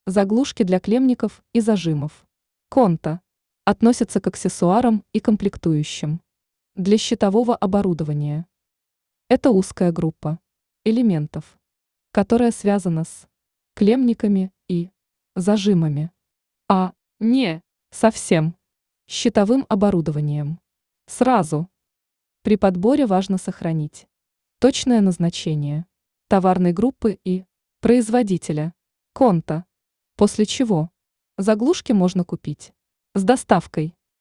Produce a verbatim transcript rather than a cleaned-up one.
Заглушки для клемников и зажимов. Конта. Относятся к аксессуарам и комплектующим. Для щитового оборудования. Это узкая группа элементов, которая связана с клемниками и зажимами, а не совсем щитовым оборудованием. Сразу. При подборе важно сохранить точное назначение товарной группы и производителя конта, после чего заглушки можно купить с доставкой.